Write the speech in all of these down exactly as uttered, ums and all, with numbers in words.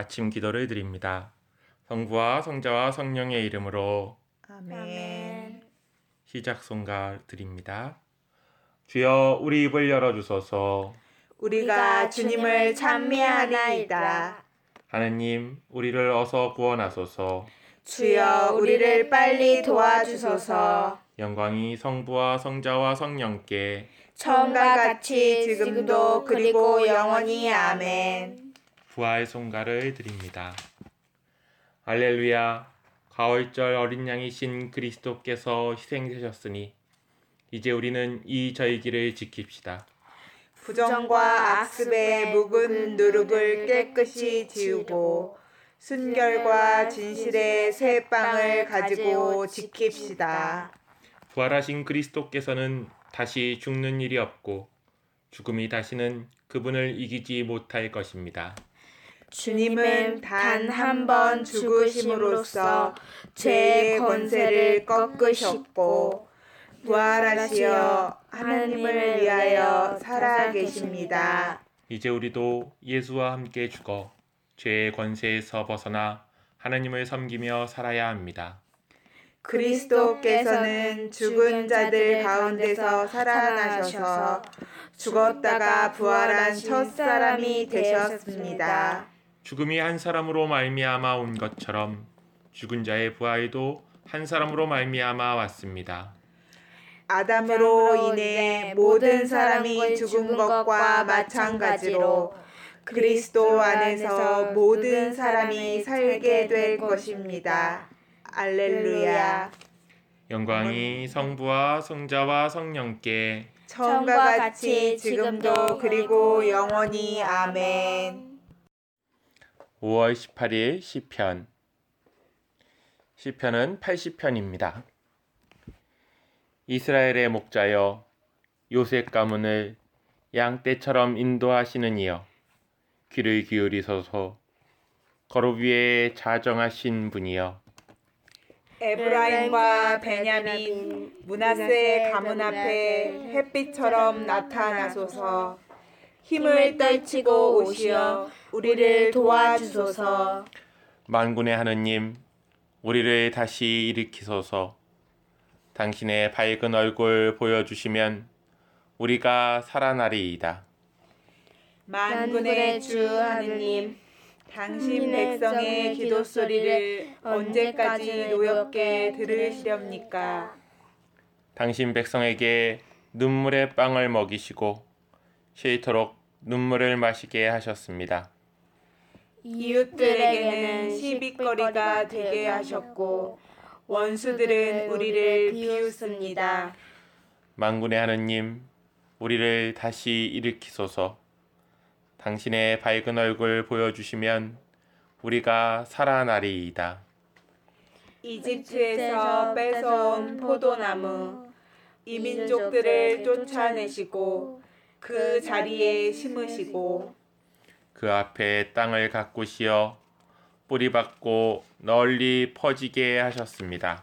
아침 기도를 드립니다. 성부와 성자와 성령의 이름으로 아멘. 시작 송가 드립니다. 주여 우리 입을 열어주소서. 우리가 주님을 찬미하나이다. 하느님 우리를 어서 구원하소서. 주여 우리를 빨리 도와주소서. 영광이 성부와 성자와 성령께 처음과 같이 지금도 그리고 영원히 아멘. 부활 송가를 드립니다. 할렐루야. 가을절 어린 양이신 그리스도께서 희생되셨으니 이제 우리는 이 절기를 지킵시다. 부정과 악습의 묵은 누룩을 깨끗이 지우고 순결과 진실의 새 빵을 가지고 지킵시다. 부활하신 그리스도께서는 다시 죽는 일이 없고 죽음이 다시는 그분을 이기지 못할 것입니다. 주님은 단 한 번 죽으심으로써 죄의 권세를 꺾으셨고 부활하시어 하나님을 위하여 살아계십니다. 이제 우리도 예수와 함께 죽어 죄의 권세에서 벗어나 하나님을 섬기며 살아야 합니다. 그리스도께서는 죽은 자들 가운데서 살아나셔서 죽었다가 부활한 첫사람이 되셨습니다. 죽음이 한 사람으로 말미암아 온 것처럼 죽은 자의 부활도 한 사람으로 말미암아 왔습니다. 아담으로 인해 모든 사람이 죽은 것과 마찬가지로 그리스도 안에서 모든 사람이 살게 될 것입니다. 알렐루야. 영광이 성부와 성자와 성령께 처음과 같이 지금도 그리고 영원히 아멘. 오월 십팔일 시편. 시편은 팔십 편입니다. 이스라엘의 목자여, 요셉 가문을 양떼처럼 인도하시는 이여, 귀를 기울이소서. 거룩 위에 자정하신 분이여, 에브라임과 베냐민, 므낫세 가문 앞에 햇빛처럼 나타나소서. 힘을 떨치고 오시어 우리를 도와주소서. 만군의 하느님, 우리를 다시 일으키소서. 당신의 밝은 얼굴 보여주시면 우리가 살아나리이다. 만군의 주 하느님, 당신 백성의 기도 소리를 언제까지 노엽게 들으시렵니까? 당신 백성에게 눈물의 빵을 먹이시고 싫도록 눈물을 마시게 하셨습니다. 이웃들에게는 시비거리가 되게 하셨고 원수들은 우리를 비웃습니다. 만군의 하느님, 우리를 다시 일으키소서. 당신의 밝은 얼굴 보여주시면 우리가 살아나리이다. 이집트에서 뺏어온 포도나무, 이민족들을 쫓아내시고 그 자리에 심으시고 그 앞에 땅을 가꾸시어 뿌리박고 널리 퍼지게 하셨습니다.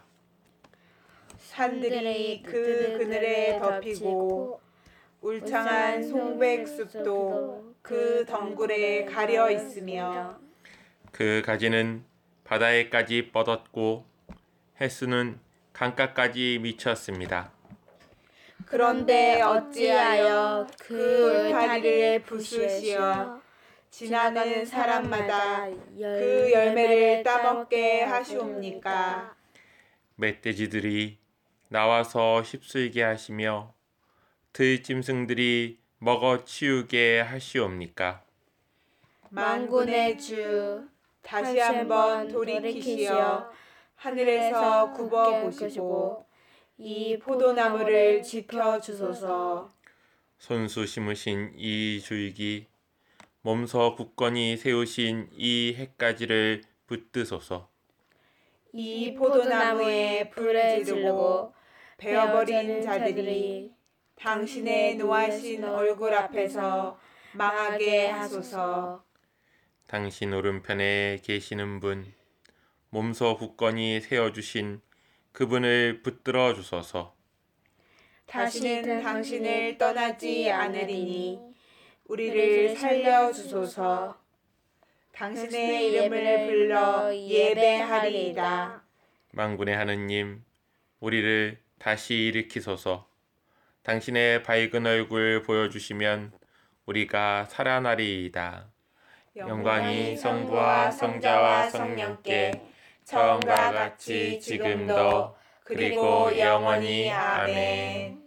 산들이 그 그늘에 덮이고 울창한 송백숲도 그 덩굴에 가려 있으며 그 가지는 바다에까지 뻗었고 햇수는 강가까지 미쳤습니다. 그런데 어찌하여 그 울타리를 부수시어 지나가는 사람마다 그 열매를 따먹게 하시옵니까? 멧돼지들이 나와서 휩쓸게 하시며 들짐승들이 먹어 치우게 하시옵니까? 만군의 주, 다시 한번 돌이키시어 하늘에서 굽어 보시고 이 포도나무를 지켜주소서. 손수 심으신 이 줄기, 몸서 굳건히 세우신 이 햇가지를 붙드소서. 이 포도나무에 불을 지르고 베어버린 자들이 당신의 노하신 얼굴 앞에서 망하게 하소서. 당신 오른편에 계시는 분, 몸서 굳건히 세워주신 그분을 붙들어 주소서. 다시는 당신을 떠나지 않으리니 우리를 살려주소서. 당신의 이름을 불러 예배하리이다. 만군의 하느님, 우리를 다시 일으키소서. 당신의 밝은 얼굴 보여주시면 우리가 살아나리이다. 영광이 성부와 성자와 성령께 처음과 같이 지금도 그리고 영원히 아멘.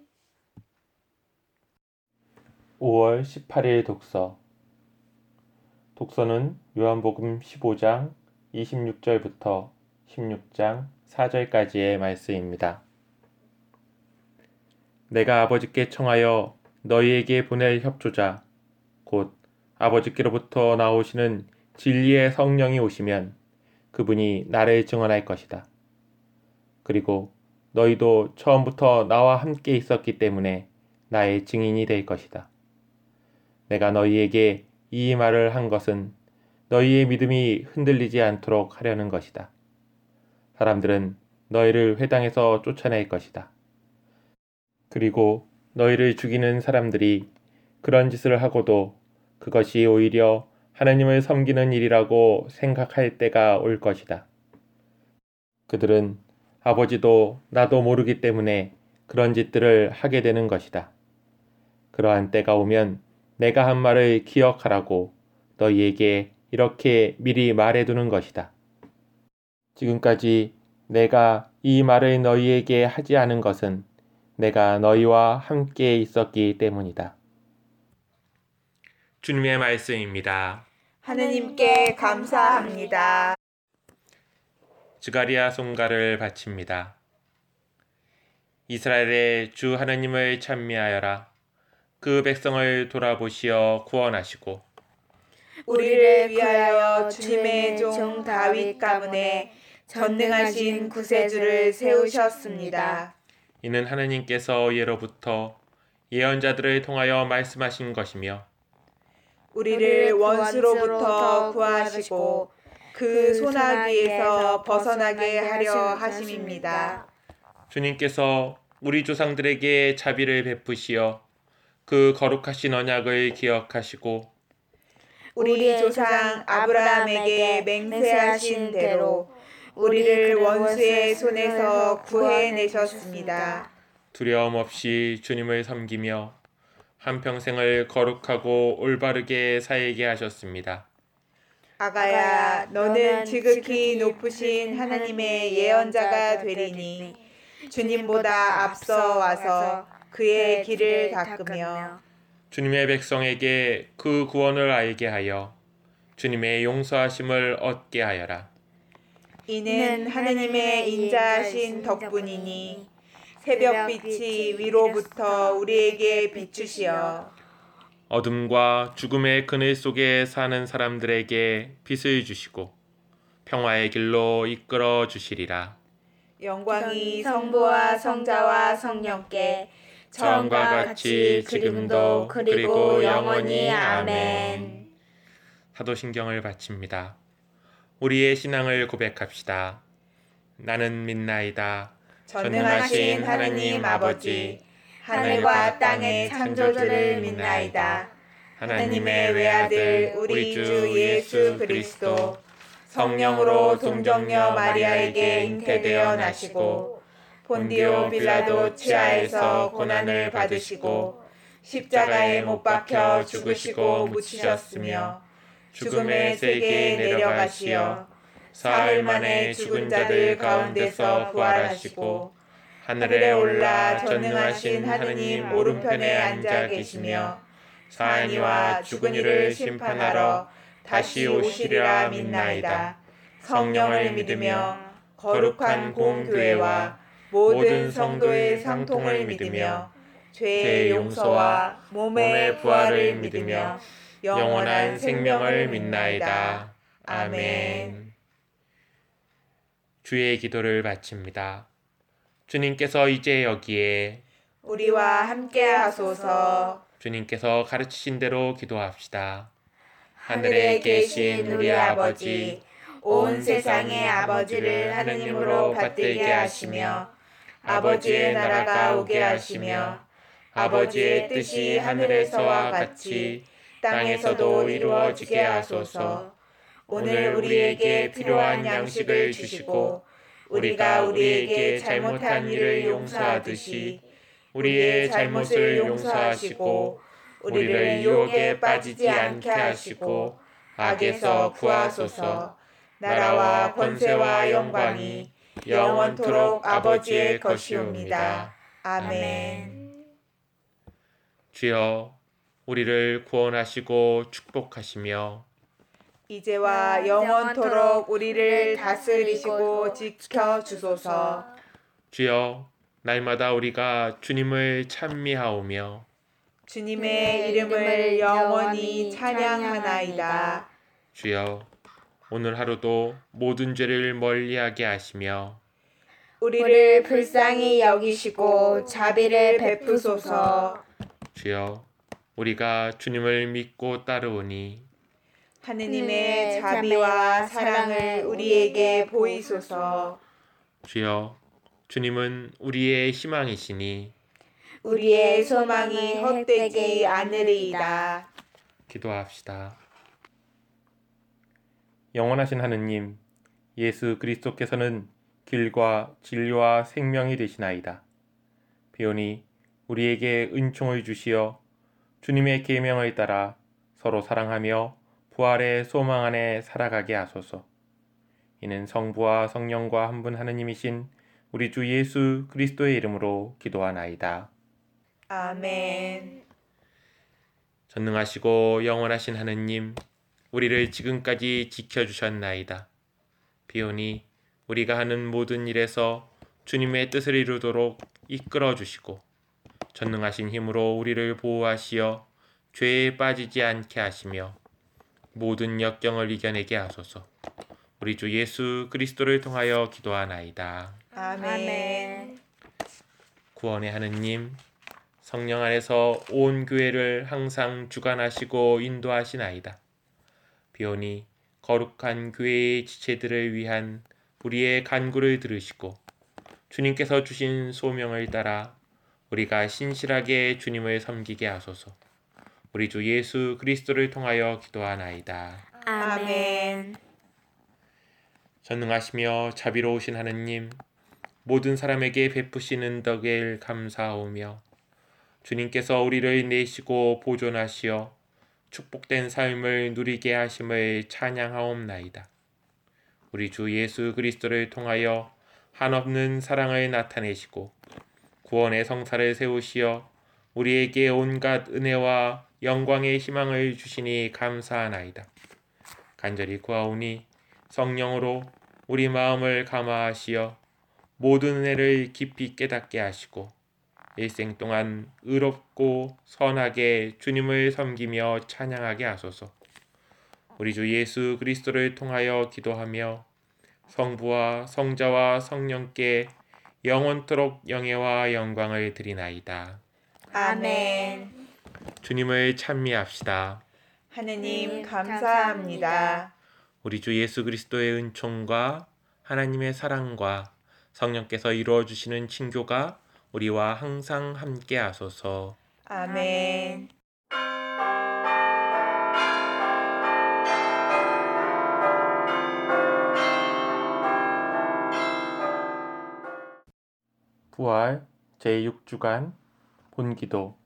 오월 십팔일 독서. 독서는 요한복음 십오 장 이십육 절부터 십육 장 사 절까지의 말씀입니다. 내가 아버지께 청하여 너희에게 보낼 협조자 곧 아버지께로부터 나오시는 진리의 성령이 오시면 그분이 나를 증언할 것이다. 그리고 너희도 처음부터 나와 함께 있었기 때문에 나의 증인이 될 것이다. 내가 너희에게 이 말을 한 것은 너희의 믿음이 흔들리지 않도록 하려는 것이다. 사람들은 너희를 회당에서 쫓아낼 것이다. 그리고 너희를 죽이는 사람들이 그런 짓을 하고도 그것이 오히려 하나님을 섬기는 일이라고 생각할 때가 올 것이다. 그들은 아버지도 나도 모르기 때문에 그런 짓들을 하게 되는 것이다. 그러한 때가 오면 내가 한 말을 기억하라고 너희에게 이렇게 미리 말해두는 것이다. 지금까지 내가 이 말을 너희에게 하지 않은 것은 내가 너희와 함께 있었기 때문이다. 주님의 말씀입니다. 하느님께 감사합니다. 주가리아 송가를 바칩니다. 이스라엘의 주 하느님을 찬미하여라. 그 백성을 돌아보시어 구원하시고 우리를 위하여 주님의 종 다윗 가문에 전능하신 구세주를 세우셨습니다. 이는 하느님께서 예로부터 예언자들을 통하여 말씀하신 것이며 우리를 원수로부터 구하시고 그 소나기에서 벗어나게 하려 하심입니다. 주님께서 우리 조상들에게 자비를 베푸시어 그 거룩하신 언약을 기억하시고 우리 조상 아브라함에게 맹세하신 대로 우리를 원수의 손에서 구해내셨습니다. 두려움 없이 주님을 섬기며 한평생을 거룩하고 올바르게 살게 하셨습니다. 아가야, 너는 지극히 높으신 하나님의 예언자가 되리니 주님보다 앞서 와서 그의 길을 닦으며 주님의 백성에게 그 구원을 알게 하여 주님의 용서하심을 얻게 하여라. 이는 하나님의 인자하신 덕분이니 새벽빛이 위로부터 우리에게 비추시어 어둠과 죽음의 그늘 속에 사는 사람들에게 빛을 주시고 평화의 길로 이끌어 주시리라. 영광이 성부와 성자와 성령께 처음과 같이 지금도 그리고 영원히 아멘. 사도신경을 바칩니다. 우리의 신앙을 고백합시다. 나는 믿나이다. 전능하신 하느님 아버지, 하늘과 땅의 창조주를 믿나이다. 하나님의 외아들 우리 주 예수 그리스도 성령으로 동정녀 마리아에게 잉태되어 나시고 본디오 빌라도 치하에서 고난을 받으시고 십자가에 못 박혀 죽으시고 묻히셨으며 죽음의 세계에 내려가시어 사흘 만에 죽은 자들 가운데서 부활하시고 하늘에 올라 전능하신 하느님 오른편에 앉아 계시며 사한 이와 죽은 이를 심판하러 다시 오시리라 믿나이다. 성령을 믿으며 거룩한 공교회와 모든 성도의 상통을 믿으며 죄의 용서와 몸의 부활을 믿으며 영원한 생명을 믿나이다. 아멘. 주의 기도를 바칩니다. 주님께서 이제 여기에 우리와 함께 하소서. 주님께서 가르치신 대로 기도합시다. 하늘에 계신 우리 아버지, 온 세상의 아버지를 하느님으로 받들게 하시며 아버지의 나라가 오게 하시며 아버지의 뜻이 하늘에서와 같이 땅에서도 이루어지게 하소서. 오늘 우리에게 필요한 양식을 주시고 우리가 우리에게 잘못한 일을 용서하듯이 우리의 잘못을 용서하시고 우리를 유혹에 빠지지 않게 하시고 악에서 구하소서. 나라와 권세와 영광이 영원토록 아버지의 것이옵니다. 아멘. 주여, 우리를 구원하시고 축복하시며 이제와 영원토록 우리를 다스리시고 지켜 주소서. 주여, 날마다 우리가 주님을 찬미하오며 주님의 이름을 영원히 찬양하나이다. 주여, 오늘 하루도 모든 죄를 멀리하게 하시며 우리를 불쌍히 여기시고 자비를 베푸소서. 주여, 우리가 주님을 믿고 따르오니 하느님의 자비와 사랑을 우리에게 보이소서. 주여, 주님은 우리의 희망이시니 우리의 소망이 헛되지 않으리이다. 기도합시다. 영원하신 하느님, 예수 그리스도께서는 길과 진리와 생명이 되시나이다. 비오니 우리에게 은총을 주시어 주님의 계명을 따라 서로 사랑하며 부활의 소망 안에 살아가게 하소서. 이는 성부와 성령과 한 분 하느님이신 우리 주 예수 그리스도의 이름으로 기도하나이다. 아멘. 전능하시고 영원하신 하느님, 우리를 지금까지 지켜주셨나이다. 비오니 우리가 하는 모든 일에서 주님의 뜻을 이루도록 이끌어 주시고 전능하신 힘으로 우리를 보호하시어 죄에 빠지지 않게 하시며 모든 역경을 이겨내게 하소서. 우리 주 예수 그리스도를 통하여 기도하나이다. 아멘. 구원의 하느님, 성령 안에서 온 교회를 항상 주관하시고 인도하시나이다. 비오니 거룩한 교회의 지체들을 위한 우리의 간구를 들으시고 주님께서 주신 소명을 따라 우리가 신실하게 주님을 섬기게 하소서. 우리 주 예수 그리스도를 통하여 기도하나이다. 아멘. 전능하시며 자비로우신 하느님, 모든 사람에게 베푸시는 덕을 감사하오며 주님께서 우리를 내시고 보존하시어 축복된 삶을 누리게 하심을 찬양하옵나이다. 우리 주 예수 그리스도를 통하여 한없는 사랑을 나타내시고 구원의 성사를 세우시어 우리에게 온갖 은혜와 영광의 희망을 주시니 감사하나이다. 간절히 구하오니 성령으로 우리 마음을 감화하시어 모든 은혜를 깊이 깨닫게 하시고 일생 동안 의롭고 선하게 주님을 섬기며 찬양하게 하소서. 우리 주 예수 그리스도를 통하여 기도하며 성부와 성자와 성령께 영원토록 영예와 영광을 드리나이다. 아멘. 주님을 찬미합시다. 하느님 감사합니다. 우리 주 예수 그리스도의 은총과 하나님의 사랑과 성령께서 이루어 주시는 친교가 우리와 항상 함께 하소서. 아멘. 부활 제육 주간 본기도.